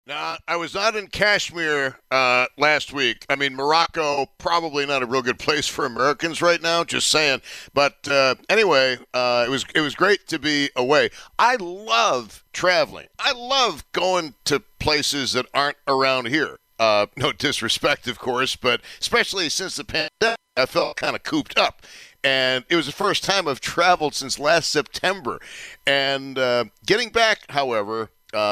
Nah, I was not in Kashmir last week. I mean, Morocco, probably not a real good place for Americans right now, just saying. But anyway, it was great to be away. I love traveling. I love going to places that aren't around here. No disrespect, of course, but especially since the pandemic, I felt kind of cooped up. And it was the first time I've traveled since last September. And getting back, however,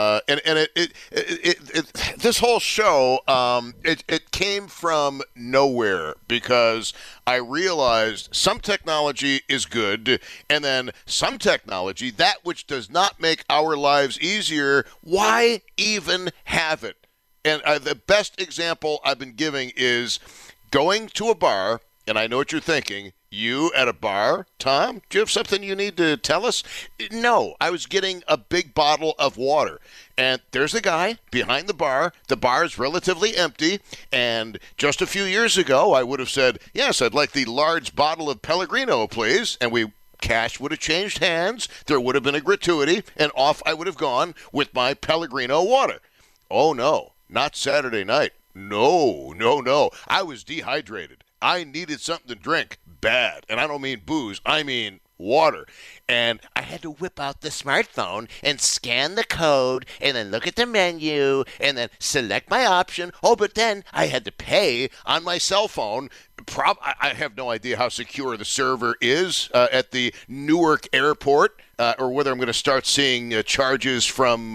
this whole show it came from nowhere because I realized some technology is good, and then some technology, that which does not make our lives easier, why even have it? And the best example I've been giving is going to a bar, and I know what you're thinking. You at a bar, Tom? Do you have something you need to tell us? No, I was getting a big bottle of water. And there's a guy behind the bar. The bar is relatively empty. And just a few years ago, I would have said, yes, I'd like the large bottle of Pellegrino, please. And cash would have changed hands. There would have been a gratuity. And off I would have gone with my Pellegrino water. Oh, no, not Saturday night. No, no, no. I was dehydrated. I needed something to drink bad. And I don't mean booze. I mean water. And I had to whip out the smartphone and scan the code and then look at the menu and then select my option. Oh, but then I had to pay on my cell phone. I have no idea how secure the server is at the Newark airport. Or whether I'm going to start seeing charges from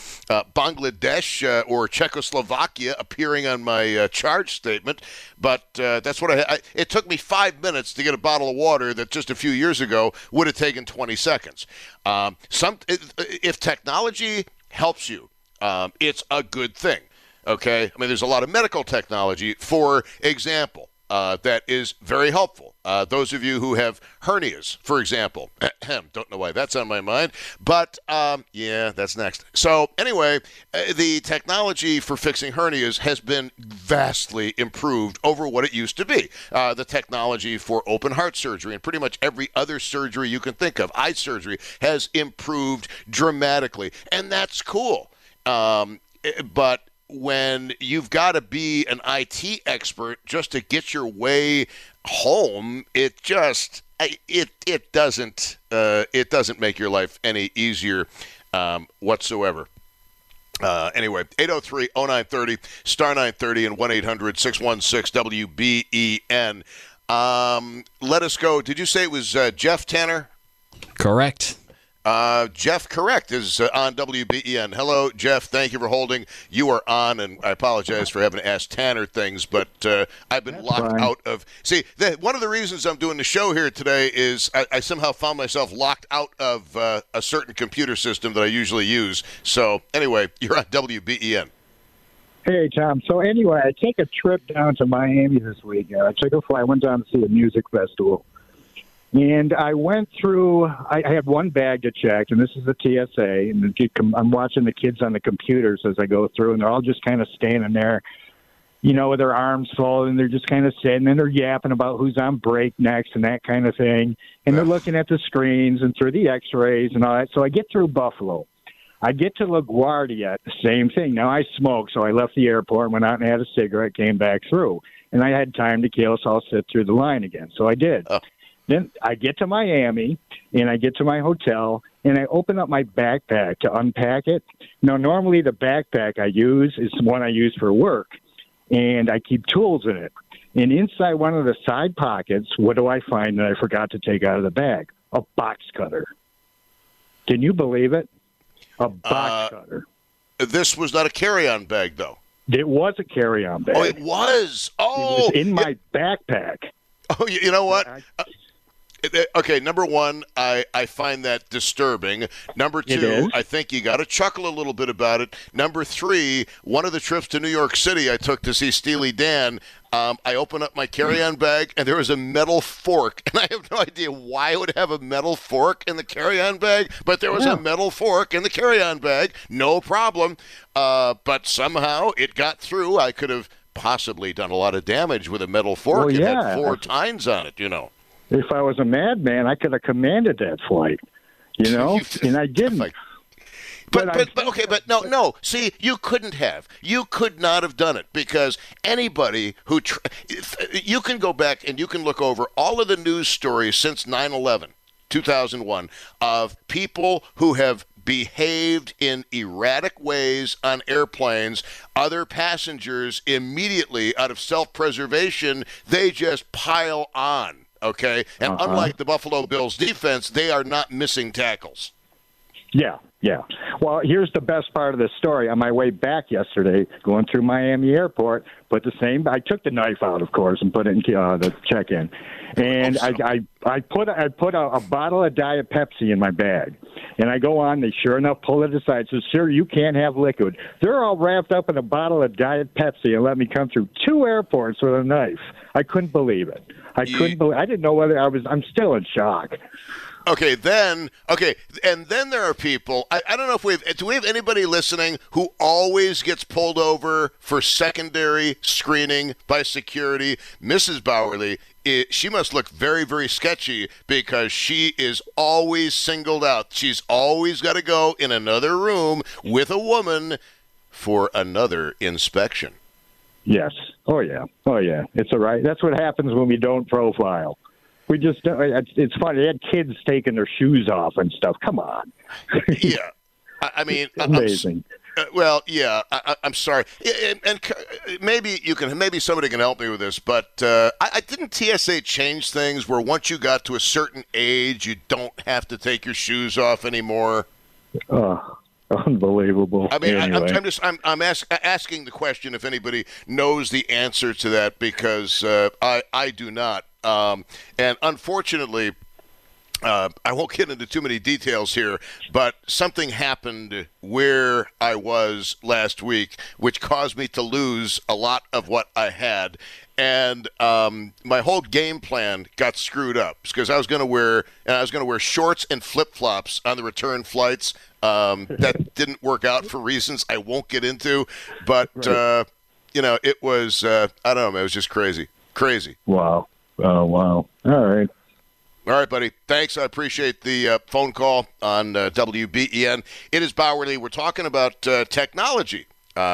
Bangladesh or Czechoslovakia appearing on my charge statement. But that's what it took me 5 minutes to get a bottle of water that just a few years ago would have taken 20 seconds. If technology helps you, it's a good thing. Okay? I mean, there's a lot of medical technology, for example, that is very helpful. Those of you who have hernias, for example, don't know why that's on my mind, but yeah, that's next. So anyway, the technology for fixing hernias has been vastly improved over what it used to be. The technology for open heart surgery and pretty much every other surgery you can think of, eye surgery, has improved dramatically, and that's cool. But when you've got to be an IT expert just to get your way home, it doesn't make your life any easier whatsoever. Anyway, 803-0930, star 930, and 1-800-616-WBEN. Let us go. Did you say it was Jeff Tanner? Correct. Jeff, correct, is on WBEN. Hello, Jeff. Thank you for holding. You are on, and I apologize for having to ask Tanner things, but I've been locked out of. See, one of the reasons I'm doing the show here today is I somehow found myself locked out of a certain computer system that I usually use. So, anyway, you're on WBEN. Hey, Tom. So, anyway, I take a trip down to Miami this week. I went down to see a music festival. And I went through, I had one bag to check, and this is the TSA, and I'm watching the kids on the computers as I go through, and they're all just kind of standing there, you know, with their arms folded, and they're just kind of sitting, and they're yapping about who's on break next and that kind of thing. And they're looking at the screens and through the x-rays and all that. So I get through Buffalo. I get to LaGuardia, the same thing. Now, I smoke, so I left the airport, went out and had a cigarette, came back through. And I had time to kill, so I'll sit through the line again. So I did. Then I get to Miami, and I get to my hotel, and I open up my backpack to unpack it. Now, normally the backpack I use is the one I use for work, and I keep tools in it. And inside one of the side pockets, what do I find that I forgot to take out of the bag? A box cutter. Can you believe it? A box cutter. This was not a carry-on bag, though. It was a carry-on bag. Oh, it was? Oh! It was in my backpack. Oh, you know what? Okay, number one, I find that disturbing. Number two, I think you got to chuckle a little bit about it. Number three, one of the trips to New York City I took to see Steely Dan, I opened up my carry-on bag, and there was a metal fork. And I have no idea why I would have a metal fork in the carry-on bag, but there was a metal fork in the carry-on bag. No problem. But somehow it got through. I could have possibly done a lot of damage with a metal fork. It had 4 tines on it, you know. If I was a madman, I could have commanded that flight, you know, and I didn't. But no. See, you couldn't have. You could not have done it because anybody who you can go back and you can look over all of the news stories since 9/11, 2001, of people who have behaved in erratic ways on airplanes. Other passengers immediately, out of self-preservation, they just pile on. Okay, and unlike the Buffalo Bills defense, they are not missing tackles. Yeah. Well, here's the best part of the story. On my way back yesterday, going through Miami Airport, I took the knife out, of course, and put it in the check-in. And I put a bottle of Diet Pepsi in my bag. And I go on, they sure enough pull it aside. So, sir, you can't have liquid. They're all wrapped up in a bottle of Diet Pepsi and let me come through 2 airports with a knife. I couldn't believe it. I didn't know whether I'm still in shock. And then there are people. I don't know if do we have anybody listening who always gets pulled over for secondary screening by security? Mrs. Bowerly, she must look very, very sketchy because she is always singled out. She's always got to go in another room with a woman for another inspection. Yes. Oh yeah. It's all right. That's what happens when we don't profile. We just, it's funny. They had kids taking their shoes off and stuff. Come on. Yeah. I mean, amazing. I'm sorry. And maybe somebody can help me with this, but I didn't TSA change things where once you got to a certain age, you don't have to take your shoes off anymore? Unbelievable. I mean, anyway. I'm asking the question if anybody knows the answer to that because I do not. And unfortunately, I won't get into too many details here, but something happened where I was last week, which caused me to lose a lot of what I had. And my whole game plan got screwed up because I was going to wear shorts and flip-flops on the return flights. That didn't work out for reasons I won't get into, but right. It was I don't know, man, it was just crazy. Wow. Oh, wow. All right, buddy. Thanks. I appreciate the phone call on WBEN. It is Bowerly. We're talking about technology,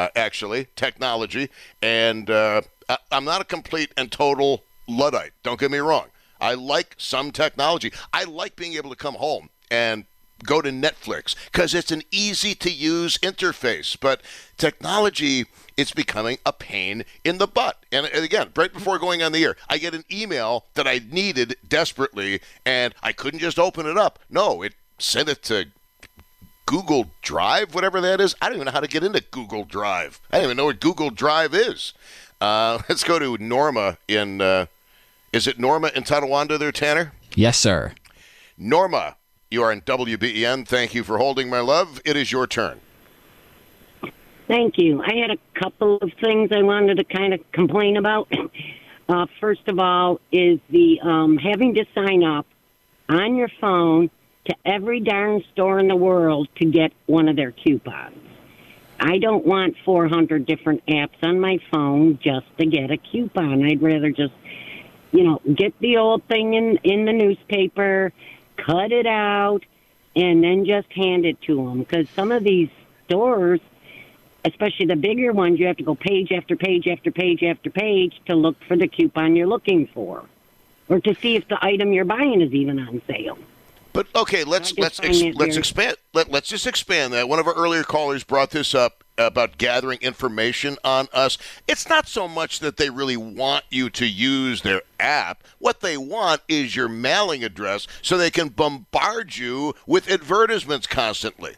and I'm not a complete and total Luddite. Don't get me wrong. I like some technology. I like being able to come home and go to Netflix because it's an easy-to-use interface. But technology, it's becoming a pain in the butt. And again, right before going on the air, I get an email that I needed desperately, and I couldn't just open it up. No, it sent it to Google Drive, whatever that is. I don't even know how to get into Google Drive. I don't even know what Google Drive is. Let's go to Norma in, is it Norma in Tonawanda there, Tanner? Yes, sir. Norma, you are in WBEN. Thank you for holding, my love. It is your turn. Thank you. I had a couple of things I wanted to kind of complain about. First of all is the having to sign up on your phone to every darn store in the world to get one of their coupons. I don't want 400 different apps on my phone just to get a coupon. I'd rather just, get the old thing in the newspaper, cut it out, and then just hand it to them. Because some of these stores, especially the bigger ones, you have to go page after page after page after page to look for the coupon you're looking for, or to see if the item you're buying is even on sale. But okay, let's expand. Let's just expand that. One of our earlier callers brought this up about gathering information on us. It's not so much that they really want you to use their app. What they want is your mailing address so they can bombard you with advertisements constantly.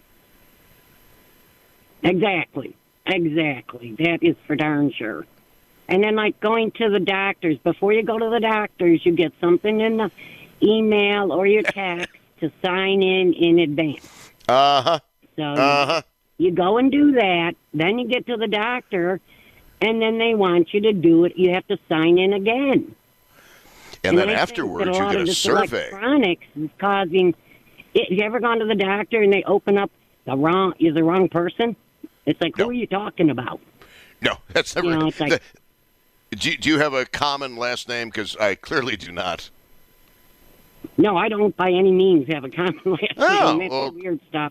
Exactly. That is for darn sure. And then, like going to the doctors, before you go to the doctors, you get something in the email or your text to sign in advance. So you go and do that, then you get to the doctor, and then they want you to do it. You have to sign in again. And then afterwards, you get a survey. Electronics is causing. Have you ever gone to the doctor and they open up the wrong person? It's like, who are you talking about? No, that's never. It's like, do you have a common last name? Because I clearly do not. No, I don't by any means have a common last name. That's weird stuff.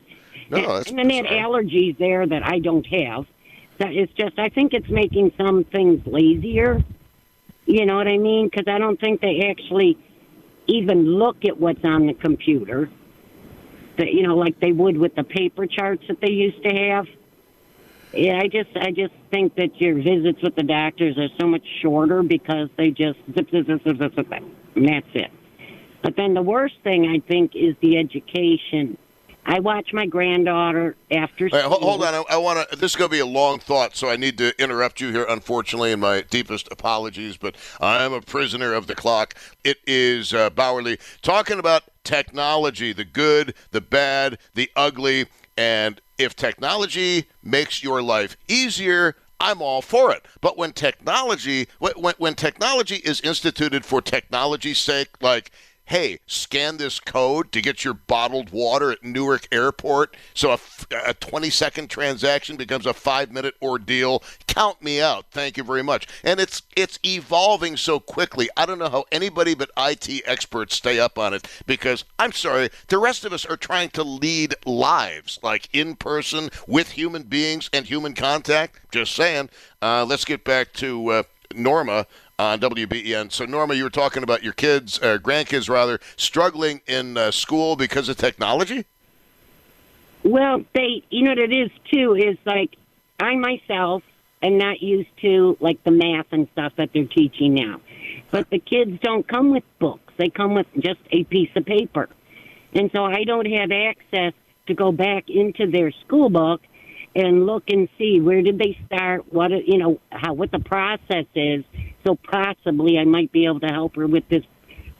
No, that's and then they had bizarre. allergies there that I don't have. So it's just, I think it's making some things lazier. You know what I mean? Because I don't think they actually even look at what's on the computer. That, you know, like they would with the paper charts that they used to have. Yeah, I just think that your visits with the doctors are so much shorter because they just zip, zip, zip, zip, zip, zip, and that's it. But then the worst thing, I think, is the education. I watch my granddaughter after school. Wait, hold on. I want to. This is going to be a long thought, so I need to interrupt you here. Unfortunately, and my deepest apologies, but I am a prisoner of the clock. It is Bowerly talking about technology, the good, the bad, the ugly, and if technology makes your life easier, I'm all for it. But when technology is instituted for technology's sake, like, hey, scan this code to get your bottled water at Newark Airport, so a 20-second transaction becomes a 5-minute ordeal. Count me out. Thank you very much. And it's evolving so quickly. I don't know how anybody but IT experts stay up on it because, I'm sorry, the rest of us are trying to lead lives, like in person with human beings and human contact. Just saying. Let's get back to Norma on WBEN. So, Norma, you were talking about your kids, grandkids rather, struggling in school because of technology? Well, you know what it is, too, is like I myself am not used to, like, the math and stuff that they're teaching now. But the kids don't come with books. They come with just a piece of paper. And so I don't have access to go back into their school book and look and see where did they start, what the process is. So possibly I might be able to help her with this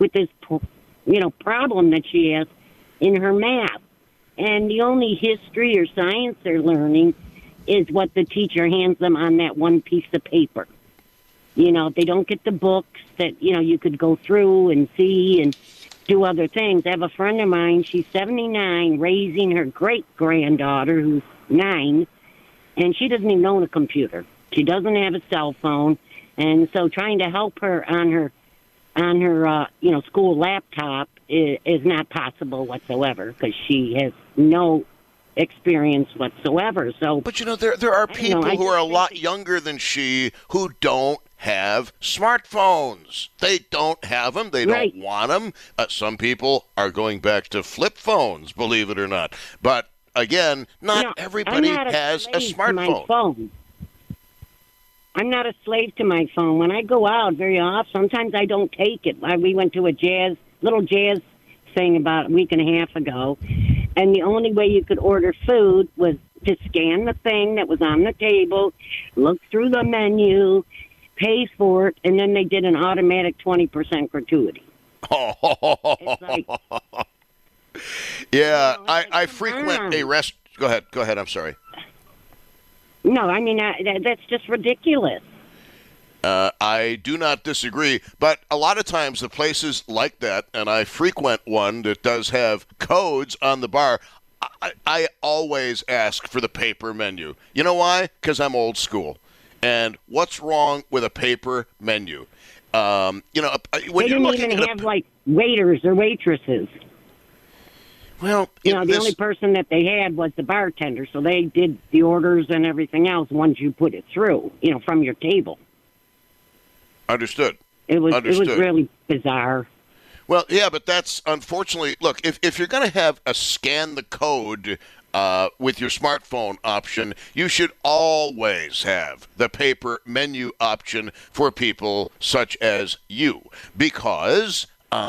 problem that she has in her math. And the only history or science they're learning is what the teacher hands them on that one piece of paper. You know, they don't get the books that, you could go through and see and do other things. I have a friend of mine, she's 79, raising her great-granddaughter, who's 9, and she doesn't even own a computer. She doesn't have a cell phone. And so trying to help her on her school laptop is not possible whatsoever because she has no experience whatsoever. So, but there are people who are a lot younger than she who don't have smartphones. They don't have them. They don't want them. Some people are going back to flip phones, believe it or not. But again, not everybody has a smartphone. I'm not a slave to my phone. When I go out very often, sometimes I don't take it. We went to a little jazz thing about a week and a half ago, and the only way you could order food was to scan the thing that was on the table, look through the menu, pay for it, and then they did an automatic 20% gratuity. It's like, yeah, I frequent a rest. Go ahead. I'm sorry. No, I mean, that's just ridiculous. I do not disagree, but a lot of times the places like that, and I frequent one that does have codes on the bar, I always ask for the paper menu. You know why? Because I'm old school. And what's wrong with a paper menu? When they you're didn't looking even at have, like, waiters or waitresses. Well, the only person that they had was the bartender, so they did the orders and everything else once you put it through, from your table. Understood. It was really bizarre. Well, yeah, but that's unfortunately. Look, if you're going to have a scan the code with your smartphone option, you should always have the paper menu option for people such as you, because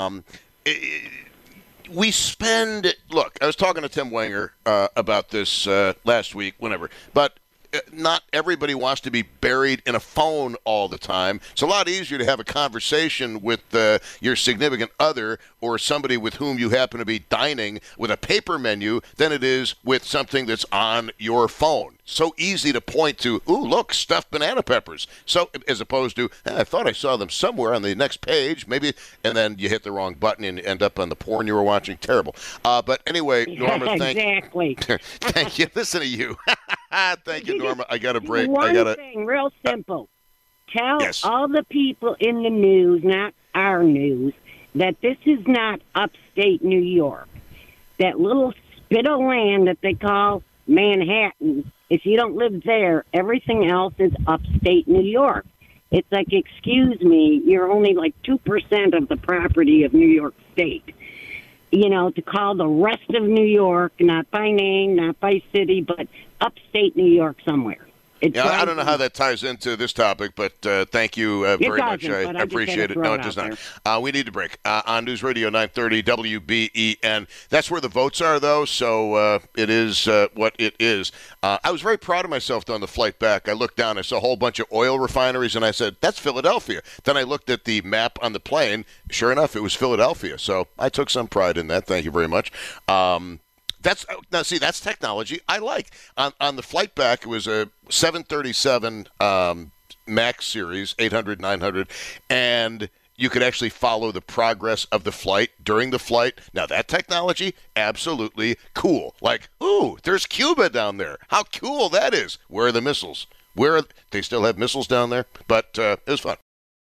we spend. Look, I was talking to Tim Wenger about this last week, but not everybody wants to be buried in a phone all the time. It's a lot easier to have a conversation with your significant other or somebody with whom you happen to be dining with a paper menu than it is with something that's on your phone. So easy to point to, ooh, look, stuffed banana peppers. So as opposed to, I thought I saw them somewhere on the next page, maybe, and then you hit the wrong button and you end up on the porn you were watching. Terrible. But anyway, Norma, exactly. Thank you. Listen to you. Thank you, Norma. I got a break. One thing, real simple. Tell yes. all the people in the news, not our news, that this is not upstate New York. That little bit of land that they call Manhattan. If you don't live there, everything else is upstate New York. It's like, excuse me, you're only like 2% of the property of New York State. You know, to call the rest of New York, not by name, not by city, but upstate New York somewhere. I don't know how that ties into this topic, but thank you very much. I appreciate it. No, it does not. We need to break. On News Radio 930 WBEN. That's where the votes are, though, so it is what it is. I was very proud of myself on the flight back. I looked down. I saw a whole bunch of oil refineries, and I said, that's Philadelphia. Then I looked at the map on the plane. Sure enough, it was Philadelphia. So I took some pride in that. Thank you very much. That's technology I like. On the flight back, it was a 737 MAX series, 800, 900, and you could actually follow the progress of the flight during the flight. Now, that technology, absolutely cool. Like, ooh, there's Cuba down there. How cool that is. Where are the missiles? They still have missiles down there? But it was fun.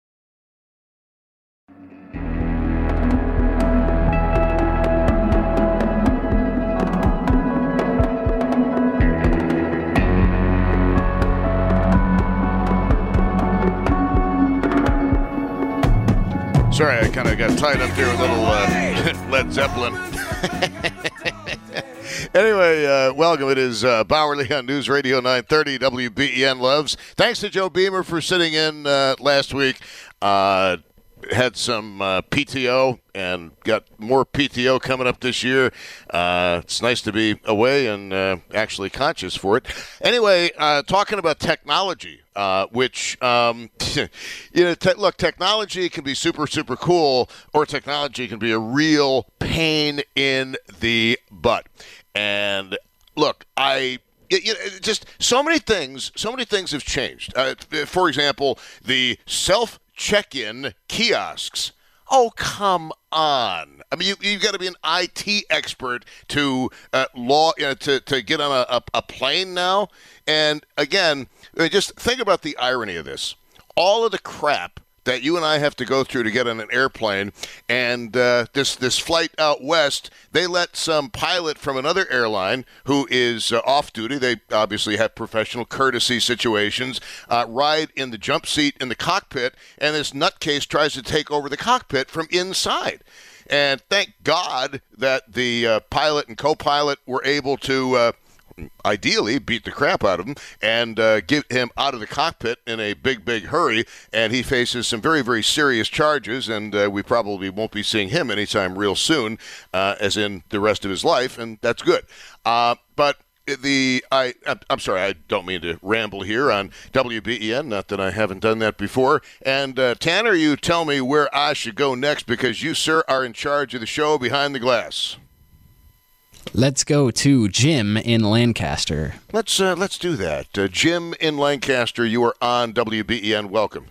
Sorry, I kind of got tied up there with a little Led Zeppelin. Anyway, welcome. It is Bowerly on News Radio 930 WBEN Loves. Thanks to Joe Beamer for sitting in last week. Had some PTO and got more PTO coming up this year. It's nice to be away and actually conscious for it. Anyway, talking about technology, which, look, technology can be super, super cool, or technology can be a real pain in the butt. And look, just so many things have changed. For example, the self-check-in kiosks. Oh, come on. I mean, you've got to be an IT expert to to get on a plane now. And again, just think about the irony of this. All of the crap that you and I have to go through to get on an airplane, and this flight out west, they let some pilot from another airline who is off duty, they obviously have professional courtesy situations, ride in the jump seat in the cockpit, and this nutcase tries to take over the cockpit from inside. And thank God that the pilot and co-pilot were able to ideally beat the crap out of him and get him out of the cockpit in a big, big hurry. And he faces some very, very serious charges, and we probably won't be seeing him anytime real soon, as in the rest of his life, and that's good. But I'm sorry, I don't mean to ramble here on WBEN, not that I haven't done that before. And Tanner, you tell me where I should go next, because you, sir, are in charge of the show Behind the Glass. Let's go to Jim in Lancaster. Let's do that. Jim in Lancaster, you are on WBEN. Welcome.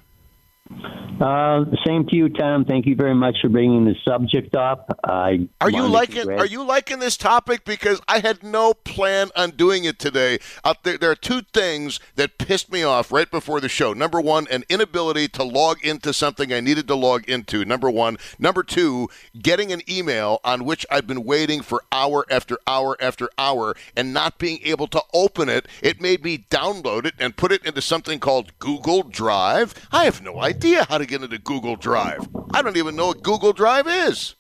Same to you, Tom. Thank you very much for bringing the subject up. Are you liking this topic? Because I had no plan on doing it today. There are two things that pissed me off right before the show. Number one, an inability to log into something I needed to log into. Number one. Number two, getting an email on which I've been waiting for hour after hour after hour and not being able to open it. It made me download it and put it into something called Google Drive. I have no idea how to get into Google Drive. I don't even know what Google Drive is.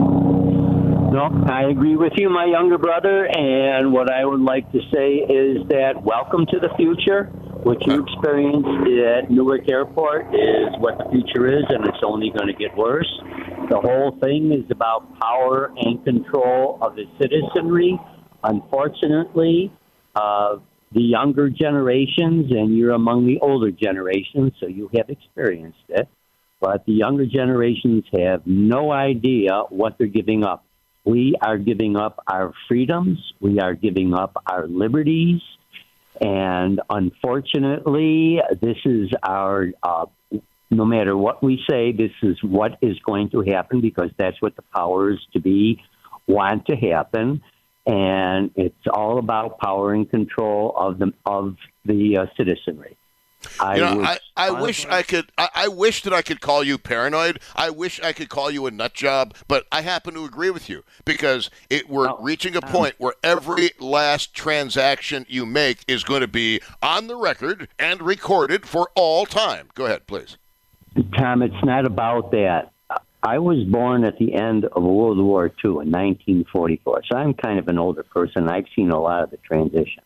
No, I agree with you, my younger brother, and what I would like to say is that welcome to the future. What you experienced at Newark Airport is what the future is, and it's only going to get worse. The whole thing is about power and control of the citizenry. Unfortunately, the younger generations, and you're among the older generations, so you have experienced it, but the younger generations have no idea what they're giving up. We are giving up our freedoms. We are giving up our liberties. And unfortunately, this is our, no matter what we say, this is what is going to happen, because that's what the powers to be want to happen. And it's all about power and control of the citizenry. I wish I could. I wish that I could call you paranoid. I wish I could call you a nut job. But I happen to agree with you because we're reaching a point where every last transaction you make is going to be on the record and recorded for all time. Go ahead, please. Tom, it's not about that. I was born at the end of World War II in 1944, so I'm kind of an older person. I've seen a lot of the transitions.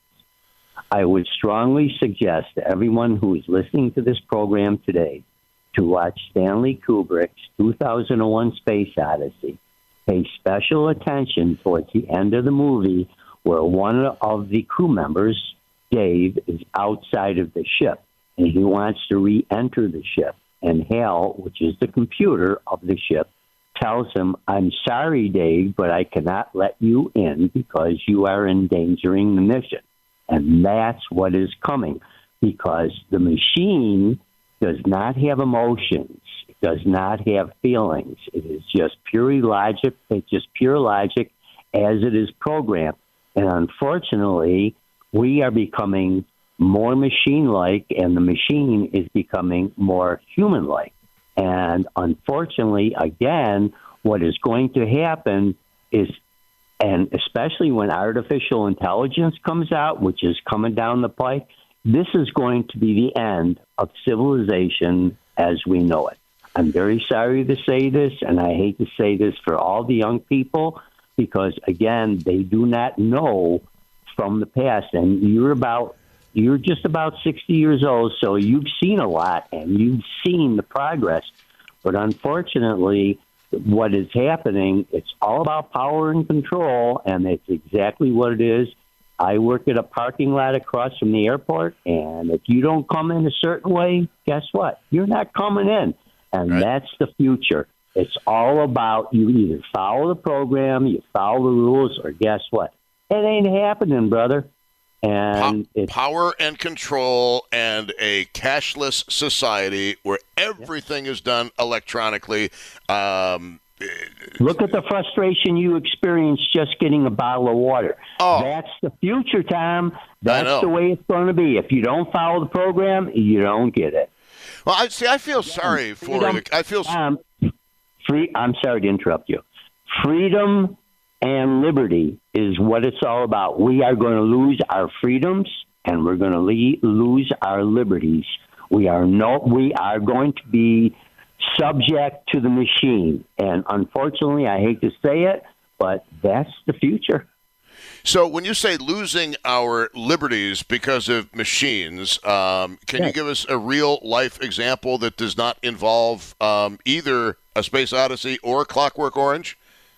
I would strongly suggest to everyone who is listening to this program today to watch Stanley Kubrick's 2001 Space Odyssey. Pay special attention towards the end of the movie where one of the crew members, Dave, is outside of the ship, and he wants to re-enter the ship. And Hal, which is the computer of the ship, tells him, "I'm sorry, Dave, but I cannot let you in because you are endangering the mission." And that's what is coming, because the machine does not have emotions. It does not have feelings. It is just pure logic. It's just pure logic as it is programmed. And unfortunately, we are becoming more machine-like, and the machine is becoming more human-like. And unfortunately, again, what is going to happen is, and especially when artificial intelligence comes out, which is coming down the pike, this is going to be the end of civilization as we know it. I'm very sorry to say this, and I hate to say this for all the young people, because, again, they do not know from the past. And you're just about 60 years old, so you've seen a lot, and you've seen the progress. But unfortunately, what is happening, it's all about power and control, and it's exactly what it is. I work at a parking lot across from the airport, and if you don't come in a certain way, guess what? You're not coming in, and That's the future. It's all about you either follow the program, you follow the rules, or guess what? It ain't happening, brother. And power and control and a cashless society where everything is done electronically. Look at the frustration you experienced just getting a bottle of water. Oh. That's the future, Tom. That's the way it's going to be. If you don't follow the program, you don't get it. Well, I feel sorry for you. I'm sorry to interrupt you. Freedom and liberty is what it's all about. We are going to lose our freedoms, and we're going to lose our liberties. We are going to be subject to the machine. And unfortunately, I hate to say it, but that's the future. So when you say losing our liberties because of machines, can you give us a real-life example that does not involve either a Space Odyssey or Clockwork Orange?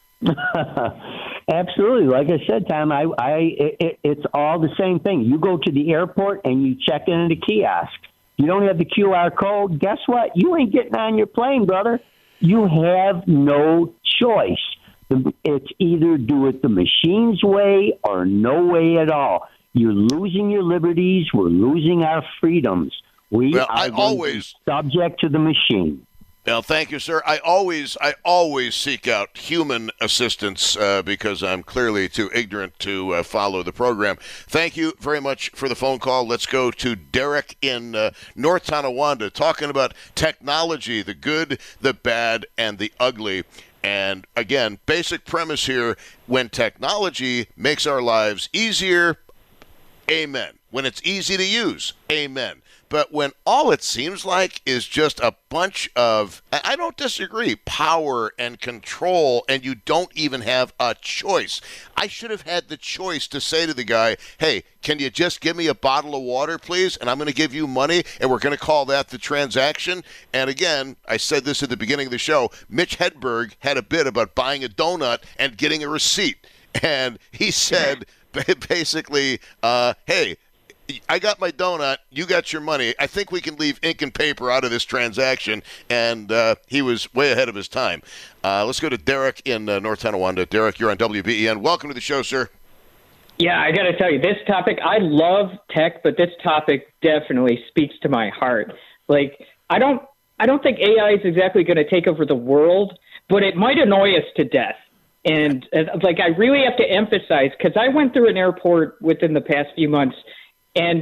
Absolutely. Like I said, Tom, it's all the same thing. You go to the airport and you check in at a kiosk. You don't have the QR code. Guess what? You ain't getting on your plane, brother. You have no choice. It's either do it the machine's way or no way at all. You're losing your liberties. We're losing our freedoms. We are going to be subject to the machine. Well, thank you, sir. I always seek out human assistance because I'm clearly too ignorant to follow the program. Thank you very much for the phone call. Let's go to Derek in North Tonawanda, talking about technology, the good, the bad, and the ugly. And again, basic premise here, when technology makes our lives easier, amen. When it's easy to use, amen. But when all it seems like is just a bunch of, I don't disagree, power and control, and you don't even have a choice. I should have had the choice to say to the guy, hey, can you just give me a bottle of water, please? And I'm going to give you money, and we're going to call that the transaction. And again, I said this at the beginning of the show, Mitch Hedberg had a bit about buying a donut and getting a receipt. And he said, basically, hey, I got my donut, you got your money. I think we can leave ink and paper out of this transaction. And he was way ahead of his time. Let's go to Derek in North Tonawanda. Derek, you're on WBEN. Welcome to the show, sir. Yeah, I got to tell you, this topic, I love tech, but this topic definitely speaks to my heart. Like, I don't think AI is exactly going to take over the world, but it might annoy us to death. And like, I really have to emphasize, because I went through an airport within the past few months, and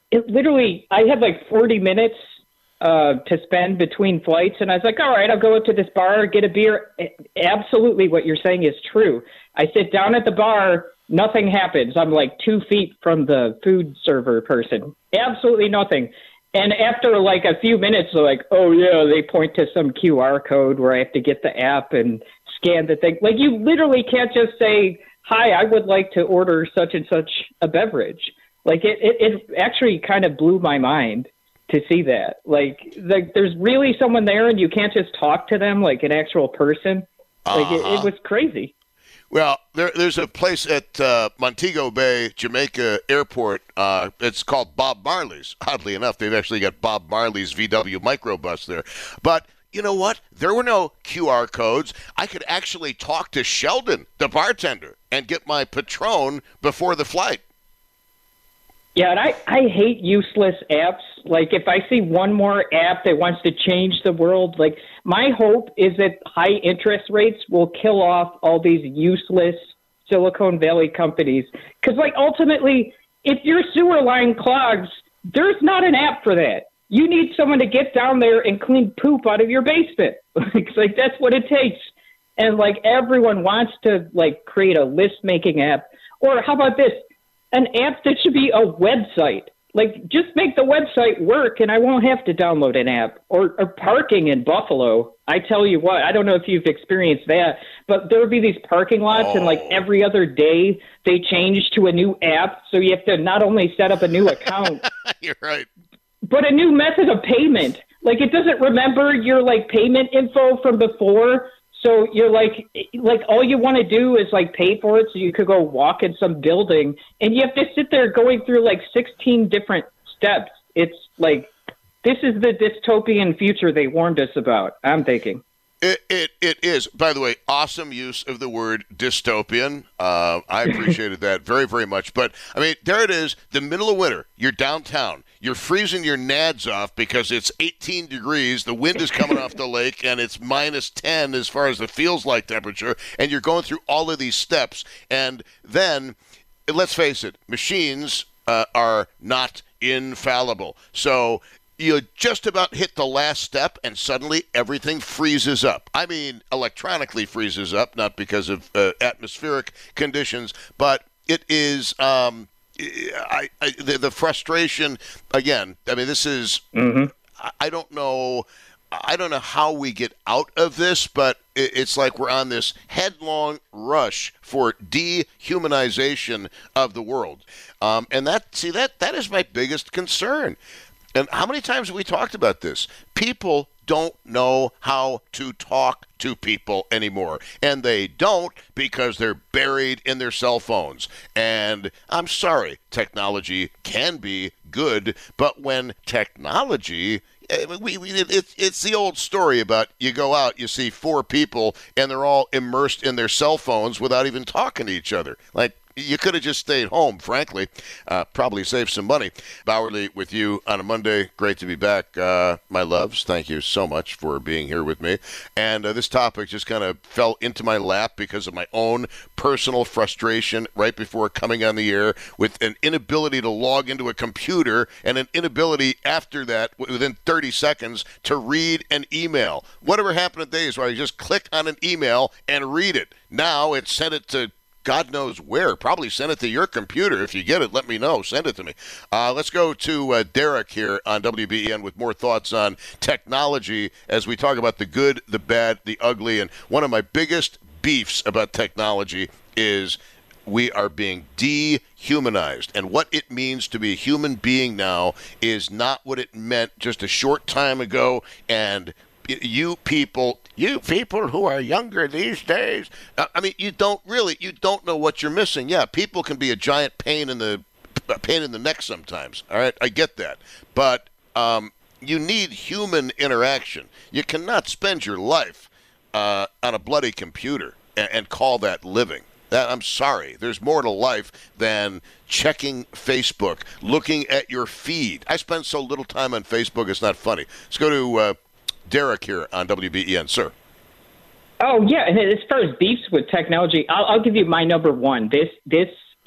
it literally, I had like 40 minutes to spend between flights, and I was like, all right, I'll go to this bar, get a beer. Absolutely what you're saying is true. I sit down at the bar, nothing happens. I'm like 2 feet from the food server person. Absolutely nothing. And after like a few minutes, they're like, oh, yeah, they point to some QR code where I have to get the app and scan the thing. Like, you literally can't just say, hi, I would like to order such and such a beverage. Like, it actually kind of blew my mind to see that. Like there's really someone there and you can't just talk to them like an actual person. Like, it was crazy. Well, there's a place at Montego Bay, Jamaica Airport. It's called Bob Marley's. Oddly enough, they've actually got Bob Marley's VW microbus there. But you know what? There were no QR codes. I could actually talk to Sheldon, the bartender, and get my Patron before the flight. Yeah, and I hate useless apps. Like, if I see one more app that wants to change the world, like, my hope is that high interest rates will kill off all these useless Silicon Valley companies. Because, like, ultimately, if your sewer line clogs, there's not an app for that. You need someone to get down there and clean poop out of your basement. Like, that's what it takes. And, like, everyone wants to, like, create a list-making app. Or how about this? An app that should be a website. Like, just make the website work and I won't have to download an app. Or parking in Buffalo. I tell you what, I don't know if you've experienced that, but there would be these parking lots and like every other day they change to a new app. So you have to not only set up a new account. You're right. But a new method of payment. Like, it doesn't remember your like payment info from before. So you're like all you want to do is like pay for it so you could go walk in some building and you have to sit there going through like 16 different steps. It's like, this is the dystopian future they warned us about, I'm thinking. It is. By the way, awesome use of the word dystopian. I appreciated that very, very much. But, I mean, there it is, the middle of winter. You're downtown. You're freezing your nads off because it's 18 degrees. The wind is coming off the lake, and it's minus 10 as far as the feels like temperature. And you're going through all of these steps. And then, let's face it, machines are not infallible. So you just about hit the last step, and suddenly everything freezes up. I mean, electronically freezes up, not because of atmospheric conditions, but it is the frustration. Again, I mean, this is. I don't know how we get out of this, but it's like we're on this headlong rush for dehumanization of the world, and that is my biggest concern. And how many times have we talked about this? People don't know how to talk to people anymore. And they don't because they're buried in their cell phones. And I'm sorry, technology can be good, but when technology... It's the old story about you go out, you see four people, and they're all immersed in their cell phones without even talking to each other. Like, you could have just stayed home, frankly. Probably saved some money. Bauerle with you on a Monday. Great to be back, my loves. Thank you so much for being here with me. And this topic just kind of fell into my lap because of my own personal frustration right before coming on the air with an inability to log into a computer and an inability after that, within 30 seconds, to read an email. Whatever happened to days where I just click on an email and read it. Now it's sent it to God knows where. Probably send it to your computer. If you get it, let me know. Send it to me. Let's go to Derek here on WBEN with more thoughts on technology as we talk about the good, the bad, the ugly. And one of my biggest beefs about technology is we are being dehumanized. And what it means to be a human being now is not what it meant just a short time ago. And you people who are younger these days, I mean, you don't know what you're missing. Yeah, people can be a giant pain in the neck sometimes. All right, I get that, but you need human interaction. You cannot spend your life on a bloody computer and call that living. I'm sorry. There's more to life than checking Facebook, looking at your feed. I spend so little time on Facebook, it's not funny. Let's go to Derek here on WBEN, sir. Oh, yeah, and as far as beefs with technology, I'll give you my number one. This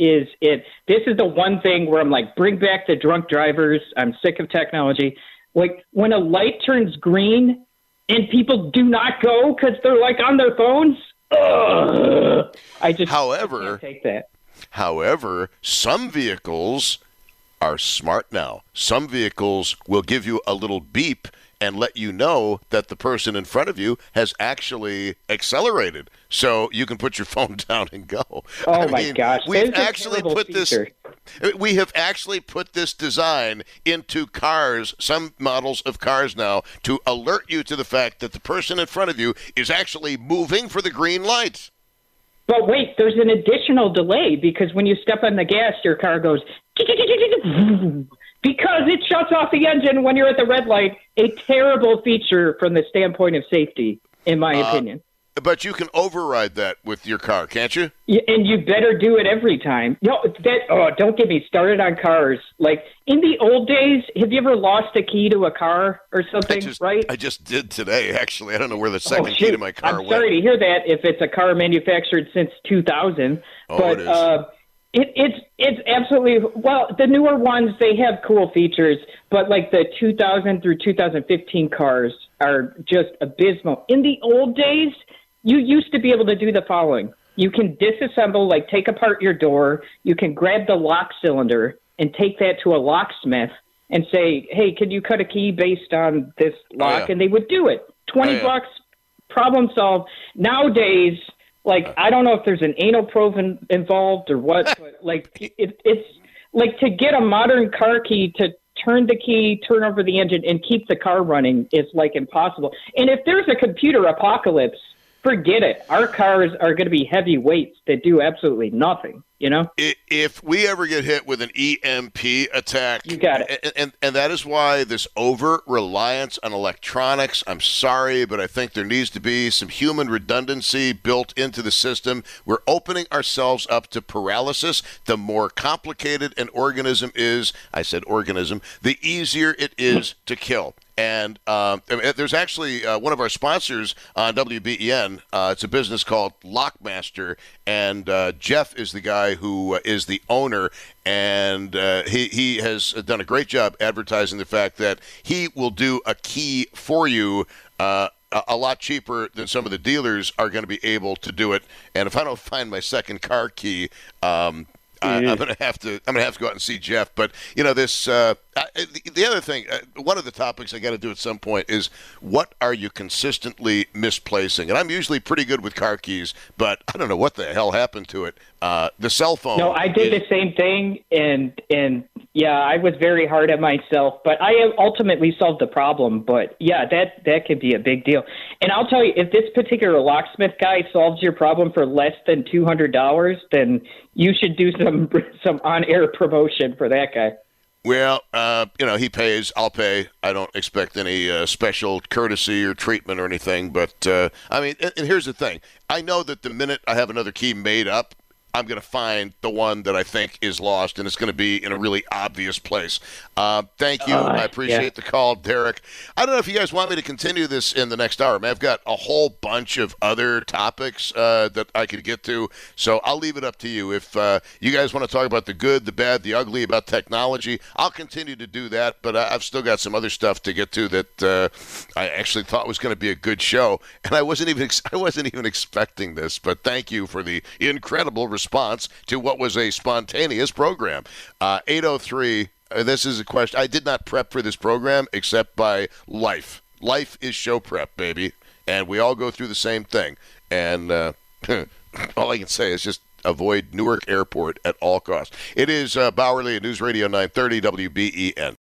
is it. This is the one thing where I'm like, bring back the drunk drivers. I'm sick of technology. Like when a light turns green and people do not go because they're like on their phones. Ugh. I can't take that. However, some vehicles are smart now. Some vehicles will give you a little beep and let you know that the person in front of you has actually accelerated. So you can put your phone down and go. Oh, my gosh. We have actually put this design into cars, some models of cars now, to alert you to the fact that the person in front of you is actually moving for the green light. But wait, there's an additional delay because when you step on the gas, your car goes because it shuts off the engine when you're at the red light. A terrible feature from the standpoint of safety, in my opinion. But you can override that with your car, can't you? Yeah, and you better do it every time. Don't get me started on cars. Like in the old days, have you ever lost a key to a car or something? I just did today, actually. I don't know where the second key to my car went. I'm sorry to hear that if it's a car manufactured since 2000. But it is. It's absolutely, well, the newer ones, they have cool features, but like the 2000 through 2015 cars are just abysmal. In the old days, you used to be able to do the following. You can disassemble, like take apart your door. You can grab the lock cylinder and take that to a locksmith and say, hey, can you cut a key based on this lock? Oh, yeah. And they would do it. $20, problem solved. Nowadays, like, I don't know if there's an anal probe involved or what, but like it's like to get a modern car key to turn the key, turn over the engine, and keep the car running is like impossible. And if there's a computer apocalypse, forget it. Our cars are going to be heavy weights that do absolutely nothing, you know? If we ever get hit with an EMP attack, you got it. And that is why this over-reliance on electronics, I'm sorry, but I think there needs to be some human redundancy built into the system. We're opening ourselves up to paralysis. The more complicated an organism is, I said organism, the easier it is to kill. And there's actually one of our sponsors on WBEN. It's a business called Lockmaster, and Jeff is the guy who is the owner, and he has done a great job advertising the fact that he will do a key for you a lot cheaper than some of the dealers are going to be able to do it. And if I don't find my second car key, I'm gonna have to go out and see Jeff. But you know, this the other thing, one of the topics I got to do at some point is what are you consistently misplacing? And I'm usually pretty good with car keys, but I don't know what the hell happened to it. The cell phone. No, I did the same thing, and yeah, I was very hard on myself, but I ultimately solved the problem. But yeah, that could be a big deal. And I'll tell you, if this particular locksmith guy solves your problem for less than $200, then you should do some on-air promotion for that guy. Well, he pays, I'll pay. I don't expect any special courtesy or treatment or anything. But, I mean, and here's the thing. I know that the minute I have another key made up, I'm going to find the one that I think is lost, and it's going to be in a really obvious place. Thank you. I appreciate the call, Derek. I don't know if you guys want me to continue this in the next hour. I've got a whole bunch of other topics that I could get to, so I'll leave it up to you. If you guys want to talk about the good, the bad, the ugly, about technology, I'll continue to do that, but I've still got some other stuff to get to that I actually thought was going to be a good show, and I wasn't even expecting this, but thank you for the incredible response to what was a spontaneous program. 803, this is a question. I did not prep for this program except by life. Life is show prep, baby. And we all go through the same thing. And all I can say is just avoid Newark Airport at all costs. It is Bowerly at News Radio 930 WBEN.